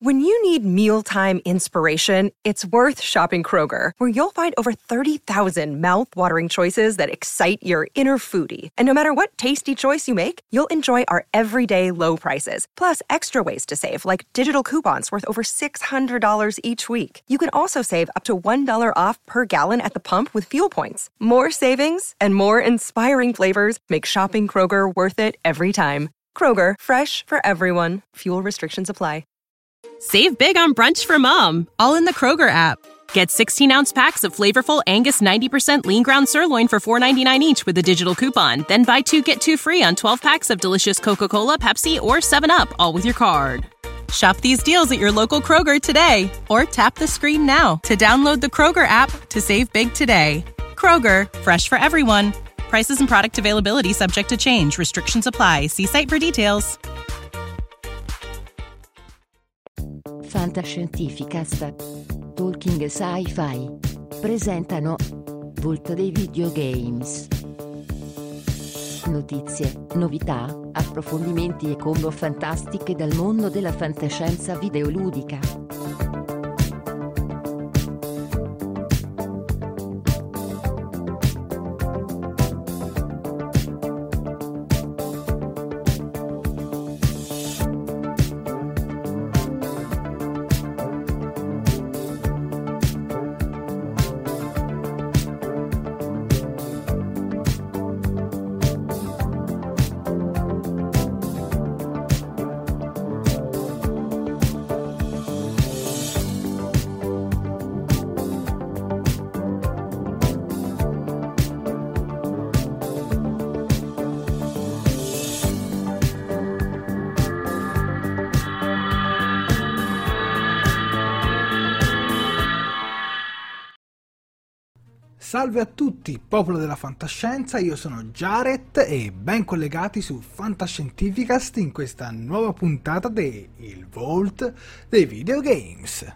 When you need mealtime inspiration, it's worth shopping Kroger, where you'll find over 30,000 mouth-watering choices that excite your inner foodie. And no matter what tasty choice you make, you'll enjoy our everyday low prices, plus extra ways to save, like digital coupons worth over $600 each week. You can also save up to $1 off per gallon at the pump with fuel points. More savings and more inspiring flavors make shopping Kroger worth it every time. Kroger, fresh for everyone. Fuel restrictions apply. Save big on brunch for mom, all in the Kroger app. Get 16-ounce packs of flavorful Angus 90% lean ground sirloin for $4.99 each with a digital coupon. Then buy 2, get 2 free on 12 packs of delicious Coca-Cola, Pepsi, or 7-Up, all with your card. Shop these deals at your local Kroger today, or tap the screen now to download the Kroger app to save big today. Kroger, fresh for everyone. Prices and product availability subject to change. Restrictions apply. See site for details. Fantascientificast, Talking Sci-Fi presentano Vault dei Videogames. Notizie, novità, approfondimenti e combo fantastiche dal mondo della fantascienza videoludica. Salve a tutti, popolo della fantascienza, io sono Jared e ben collegati su Fantascientificast in questa nuova puntata di Il Vault dei Videogames.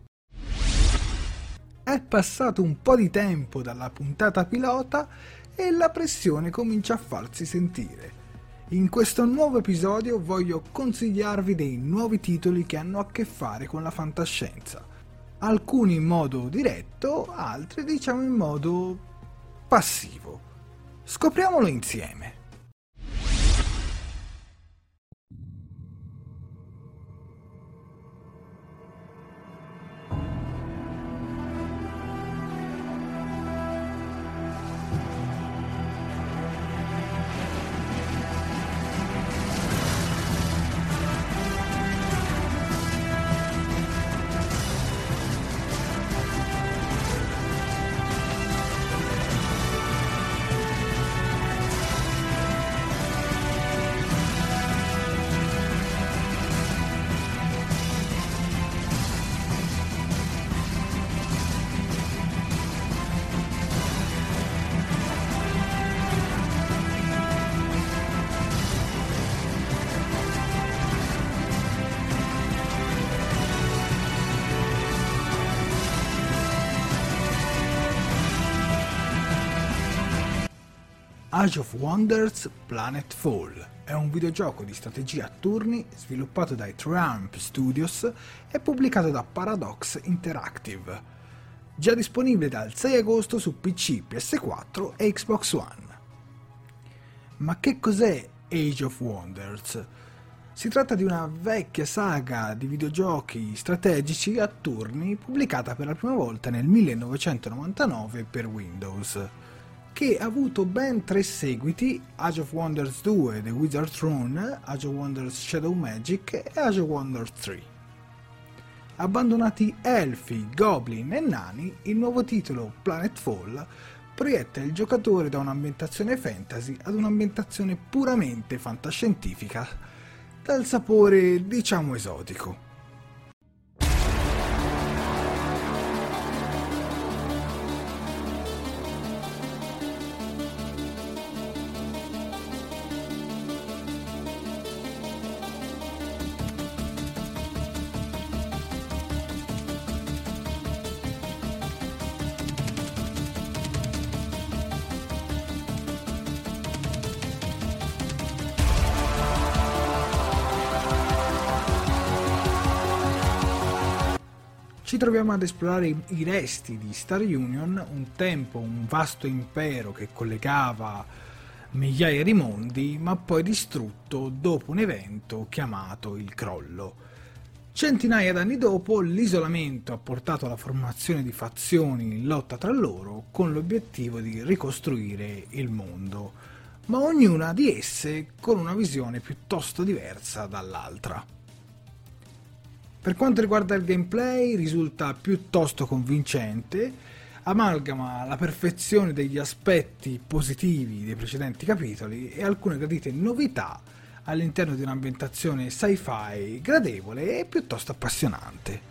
È passato un po' di tempo dalla puntata pilota e la pressione comincia a farsi sentire. In questo nuovo episodio voglio consigliarvi dei nuovi titoli che hanno a che fare con la fantascienza. Alcuni in modo diretto, altri diciamo in modo passivo. Scopriamolo insieme. Age of Wonders Planetfall è un videogioco di strategia a turni sviluppato dai Triumph Studios e pubblicato da Paradox Interactive. Già disponibile dal 6 agosto su PC, PS4 e Xbox One. Ma che cos'è Age of Wonders? Si tratta di una vecchia saga di videogiochi strategici a turni pubblicata per la prima volta nel 1999 per Windows, che ha avuto ben 3 seguiti: Age of Wonders 2 The Wizard's Throne, Age of Wonders Shadow Magic e Age of Wonders 3. Abbandonati elfi, goblin e nani, il nuovo titolo Planetfall proietta il giocatore da un'ambientazione fantasy ad un'ambientazione puramente fantascientifica, dal sapore diciamo esotico. Ci troviamo ad esplorare i resti di Star Union, un tempo un vasto impero che collegava migliaia di mondi, ma poi distrutto dopo un evento chiamato il Crollo. Centinaia d'anni dopo, l'isolamento ha portato alla formazione di fazioni in lotta tra loro con l'obiettivo di ricostruire il mondo, ma ognuna di esse con una visione piuttosto diversa dall'altra. Per quanto riguarda il gameplay, risulta piuttosto convincente, amalgama la perfezione degli aspetti positivi dei precedenti capitoli e alcune gradite novità all'interno di un'ambientazione sci-fi gradevole e piuttosto appassionante.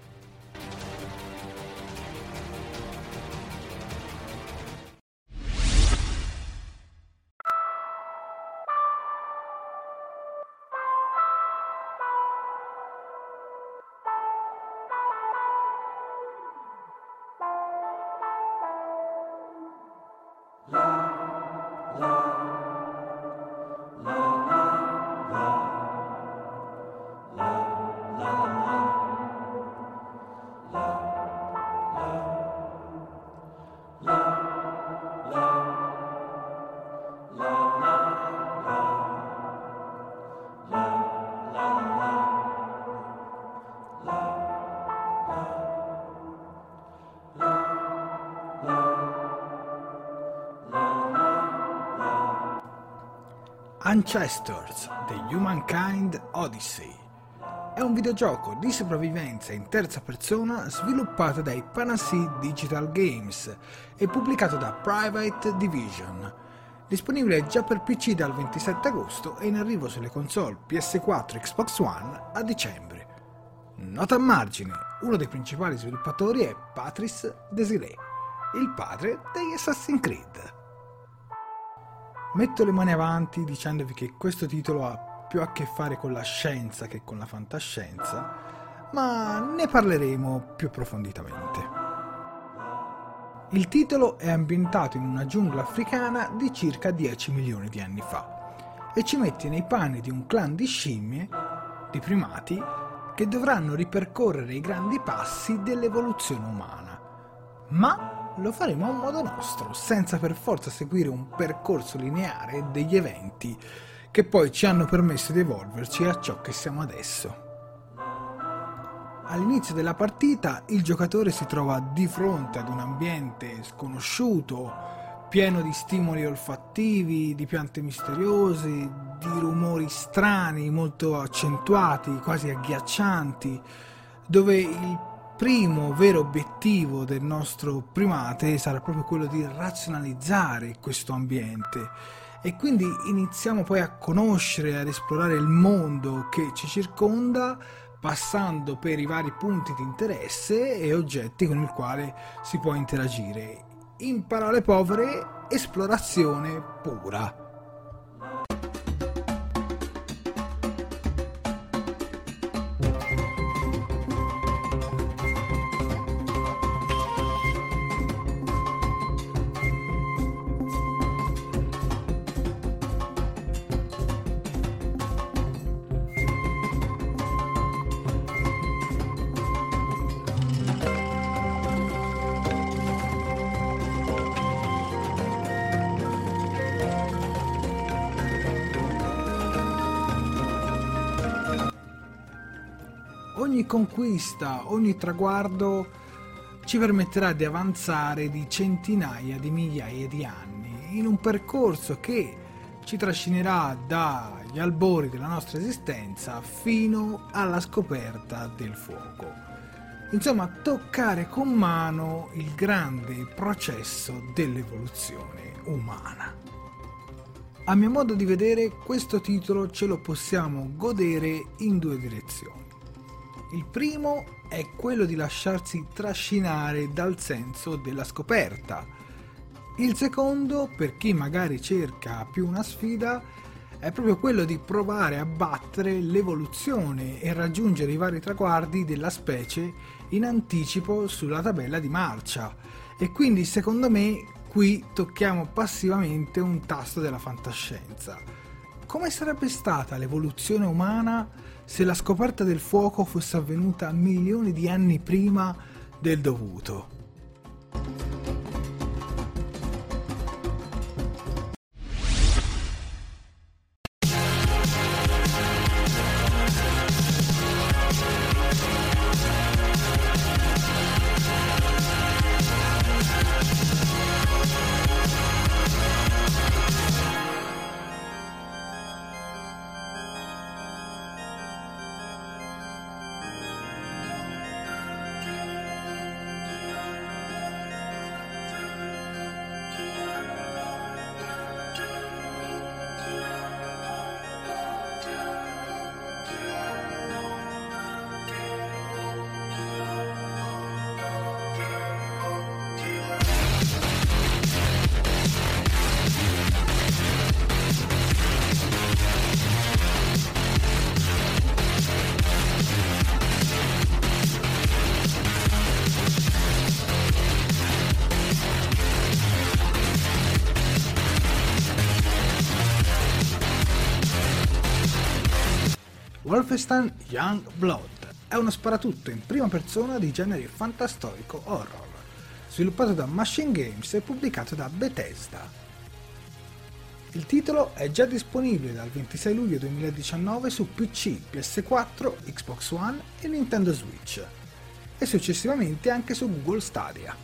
Ancestors: The Humankind Odyssey è un videogioco di sopravvivenza in terza persona sviluppato dai Panacea Digital Games e pubblicato da Private Division, disponibile già per PC dal 27 agosto e in arrivo sulle console PS4 e Xbox One a dicembre. Nota a margine: uno dei principali sviluppatori è Patrice Désilets, il padre degli Assassin's Creed. Metto le mani avanti dicendovi che questo titolo ha più a che fare con la scienza che con la fantascienza, ma ne parleremo più approfonditamente. Il titolo è ambientato in una giungla africana di circa 10 milioni di anni fa e ci mette nei panni di un clan di scimmie, di primati, che dovranno ripercorrere i grandi passi dell'evoluzione umana. Ma lo faremo a modo nostro, senza per forza seguire un percorso lineare degli eventi che poi ci hanno permesso di evolverci a ciò che siamo adesso. All'inizio della partita il giocatore si trova di fronte ad un ambiente sconosciuto, pieno di stimoli olfattivi, di piante misteriose, di rumori strani, molto accentuati, quasi agghiaccianti, dove il primo vero obiettivo del nostro primate sarà proprio quello di razionalizzare questo ambiente e quindi iniziamo poi a conoscere e ad esplorare il mondo che ci circonda, passando per i vari punti di interesse e oggetti con il quale si può interagire. In parole povere, esplorazione pura. Ogni conquista, ogni traguardo ci permetterà di avanzare di centinaia di migliaia di anni in un percorso che ci trascinerà dagli albori della nostra esistenza fino alla scoperta del fuoco. Insomma, toccare con mano il grande processo dell'evoluzione umana. A mio modo di vedere, questo titolo ce lo possiamo godere in due direzioni. Il primo è quello di lasciarsi trascinare dal senso della scoperta. Il secondo, per chi magari cerca più una sfida, è proprio quello di provare a battere l'evoluzione e raggiungere i vari traguardi della specie in anticipo sulla tabella di marcia. E quindi, secondo me, qui tocchiamo passivamente un tasto della fantascienza, come sarebbe stata l'evoluzione umana se la scoperta del fuoco fosse avvenuta milioni di anni prima del dovuto. Wolfenstein Youngblood è uno sparatutto in prima persona di genere fantastorico horror, sviluppato da Machine Games e pubblicato da Bethesda. Il titolo è già disponibile dal 26 luglio 2019 su PC, PS4, Xbox One e Nintendo Switch, e successivamente anche su Google Stadia.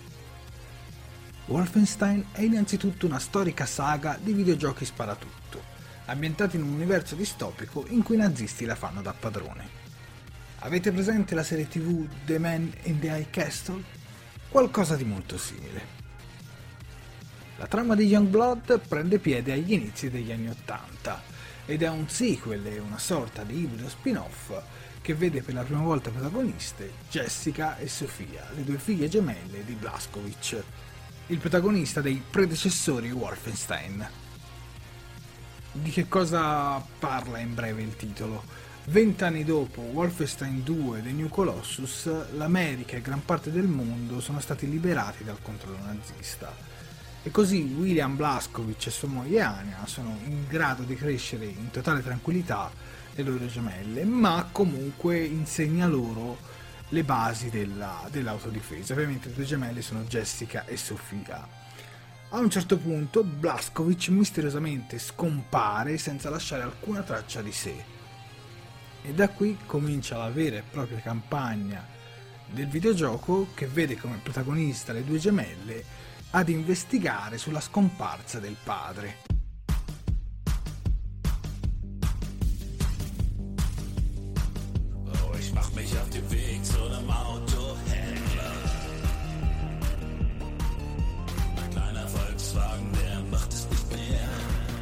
Wolfenstein è innanzitutto una storica saga di videogiochi sparatutto, ambientati in un universo distopico in cui i nazisti la fanno da padrone. Avete presente la serie TV The Man in the High Castle? Qualcosa di molto simile. La trama di Youngblood prende piede agli inizi degli anni '80 ed è un sequel e una sorta di ibrido spin-off che vede per la prima volta protagoniste Jessica e Sofia, le due figlie gemelle di Blazkowicz, il protagonista dei predecessori Wolfenstein. Di che cosa parla in breve il titolo? 20 anni dopo Wolfenstein 2 The New Colossus, l'America e gran parte del mondo sono stati liberati dal controllo nazista. E così William Blazkowicz e sua moglie Anya sono in grado di crescere in totale tranquillità le loro gemelle, ma comunque insegna loro le basi dell'autodifesa. Ovviamente le due gemelle sono Jessica e Sofia. A un certo punto Blazkowicz misteriosamente scompare senza lasciare alcuna traccia di sé. E da qui comincia la vera e propria campagna del videogioco, che vede come protagonista le due gemelle ad investigare sulla scomparsa del padre. Oh, ich mach mich auf den Weg zu einem Autohändler. Mein kleiner Volkswagen, der macht es nicht mehr.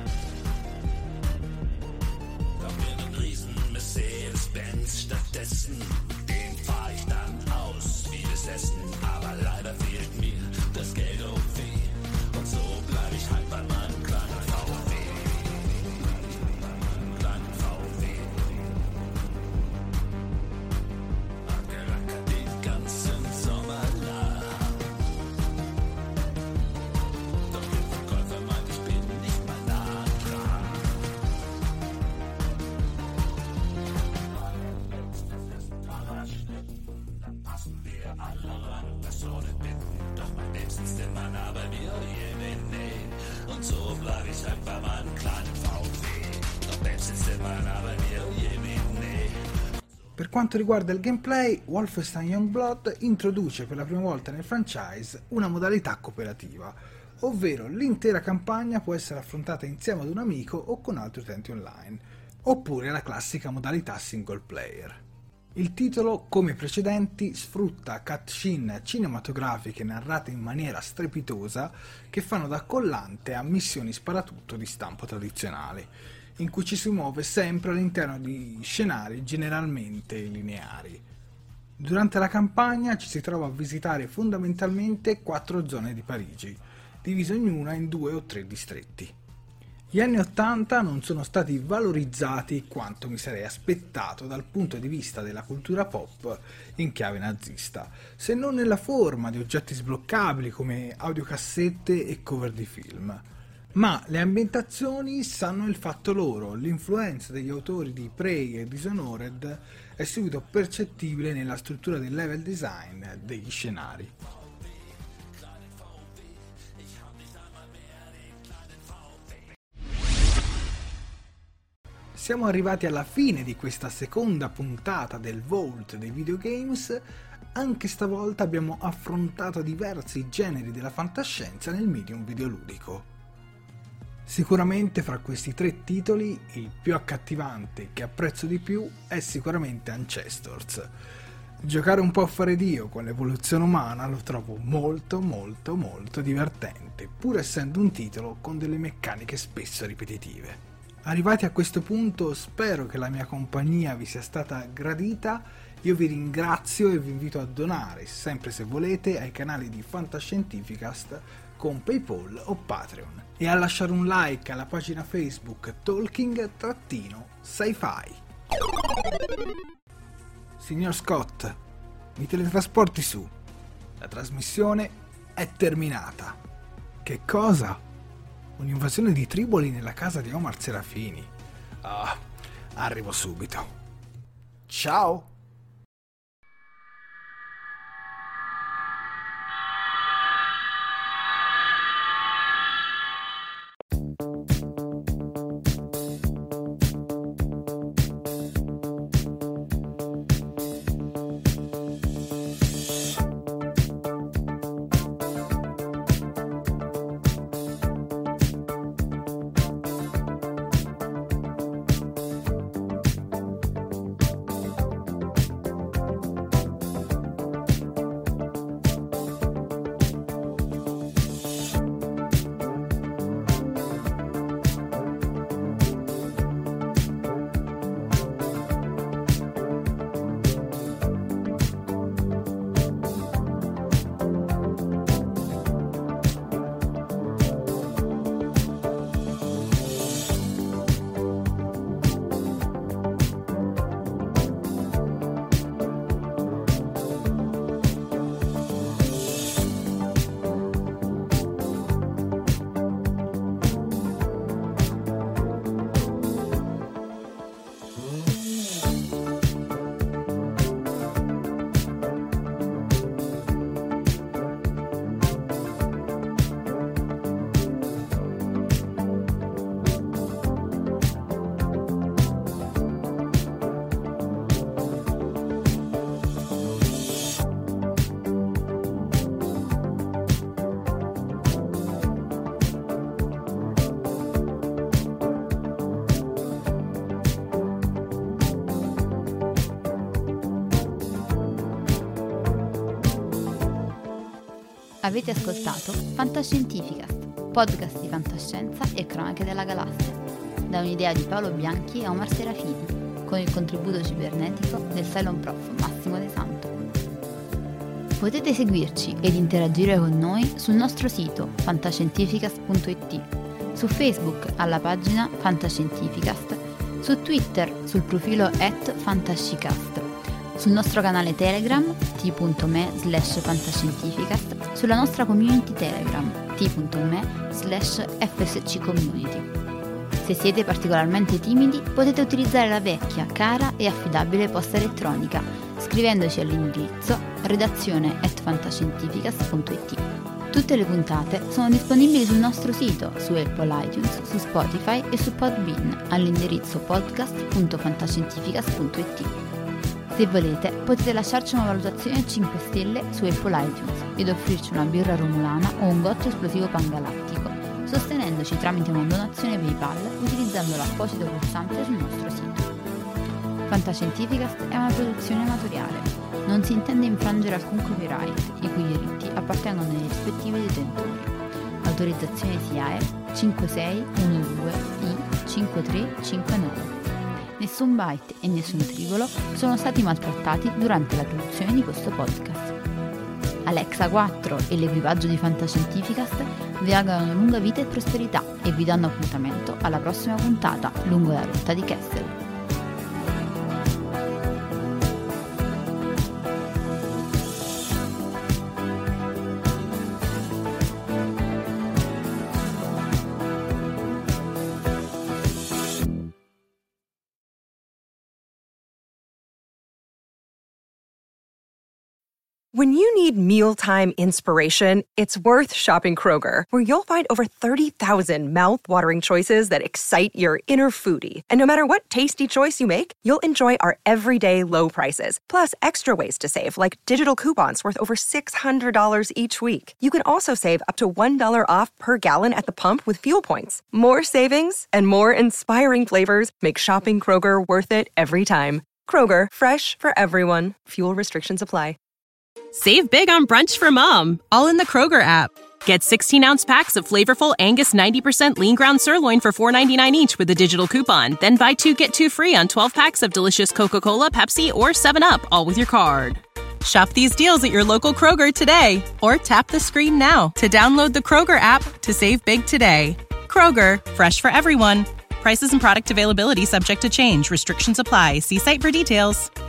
Kauf mir einen riesen Mercedes-Benz stattdessen. Den fahr ich dann aus wie besessen. Aber leider fehlt mir das Geld auf weh. Und so bleib ich halt bei meinem kleinen VW. Kleinen VW. Abgerackert den ganzen Sommer lang. Doch der Verkäufer meint, ich bin nicht mal nah dran. Dann passen wir alle ran, das ohne Bitten. Doch mein liebster Mann, aber wir nee. Und so bleib ich halt bei meinem kleinen VW. Doch liebster Mann, aber wir nee. Per quanto riguarda il gameplay, Wolfenstein Youngblood introduce per la prima volta nel franchise una modalità cooperativa, ovvero l'intera campagna può essere affrontata insieme ad un amico o con altri utenti online, oppure la classica modalità single player. Il titolo, come i precedenti, sfrutta cutscene cinematografiche narrate in maniera strepitosa che fanno da collante a missioni sparatutto di stampo tradizionale, in cui ci si muove sempre all'interno di scenari generalmente lineari. Durante la campagna ci si trova a visitare fondamentalmente 4 zone di Parigi, divise ognuna in 2 o 3 distretti. Gli anni '80 non sono stati valorizzati quanto mi sarei aspettato dal punto di vista della cultura pop in chiave nazista, se non nella forma di oggetti sbloccabili come audiocassette e cover di film. Ma le ambientazioni sanno il fatto loro, l'influenza degli autori di Prey e Dishonored è subito percettibile nella struttura del level design degli scenari. Siamo arrivati alla fine di questa seconda puntata del Vault dei videogames. Anche stavolta abbiamo affrontato diversi generi della fantascienza nel medium videoludico. Sicuramente fra questi 3 titoli il più accattivante che apprezzo di più è sicuramente Ancestors. Giocare un po' a fare Dio con l'evoluzione umana lo trovo molto divertente, pur essendo un titolo con delle meccaniche spesso ripetitive. Arrivati a questo punto spero che la mia compagnia vi sia stata gradita. Io vi ringrazio e vi invito a donare, sempre se volete, ai canali di Fantascientificast con PayPal o Patreon e a lasciare un like alla pagina Facebook Talking-Sci-Fi. Signor Scott, mi teletrasporti su. La trasmissione è terminata. Che cosa? Un'invasione di triboli nella casa di Omar Serafini. Arrivo subito. Ciao! Avete ascoltato Fantascientificast, podcast di fantascienza e cronache della galassia, da un'idea di Paolo Bianchi e Omar Serafini, con il contributo cibernetico del Cylon Prof Massimo De Santo. Potete seguirci ed interagire con noi sul nostro sito fantascientificast.it, su Facebook alla pagina Fantascientificast, su Twitter sul profilo @fantascicast, sul nostro canale Telegram t.me/fantascientificast, sulla nostra community Telegram t.me/fsccommunity. Se siete particolarmente timidi potete utilizzare la vecchia, cara e affidabile posta elettronica scrivendoci all'indirizzo redazione@fantascientificast.it. Tutte le puntate sono disponibili sul nostro sito, su Apple iTunes, su Spotify e su Podbean all'indirizzo podcast.fantascientificast.it. Se volete potete lasciarci una valutazione 5 stelle su Apple iTunes ed offrirci una birra romulana o un gotto esplosivo pangalattico, sostenendoci tramite una donazione PayPal utilizzando l'apposito pulsante sul nostro sito. Fantascientificast è una produzione amatoriale. Non si intende infrangere alcun copyright, i cui diritti appartengono ai rispettivi detentori. Autorizzazione SIAE 5612I5359. Nessun byte e nessun tribolo sono stati maltrattati durante la produzione di questo podcast. Alexa 4 e l'equipaggio di Fantascientificast vi augurano lunga vita e prosperità e vi danno appuntamento alla prossima puntata lungo la rotta di Kessel. When you need mealtime inspiration, it's worth shopping Kroger, where you'll find over 30,000 mouth-watering choices that excite your inner foodie. And no matter what tasty choice you make, you'll enjoy our everyday low prices, plus extra ways to save, like digital coupons worth over $600 each week. You can also save up to $1 off per gallon at the pump with fuel points. More savings and more inspiring flavors make shopping Kroger worth it every time. Kroger, fresh for everyone. Fuel restrictions apply. Save big on brunch for mom, all in the Kroger app. Get 16-ounce packs of flavorful Angus 90% lean ground sirloin for $4.99 each with a digital coupon. Then buy 2, get 2 free on 12 packs of delicious Coca-Cola, Pepsi, or 7-Up, all with your card. Shop these deals at your local Kroger today, or tap the screen now to download the Kroger app to save big today. Kroger, fresh for everyone. Prices and product availability subject to change. Restrictions apply. See site for details.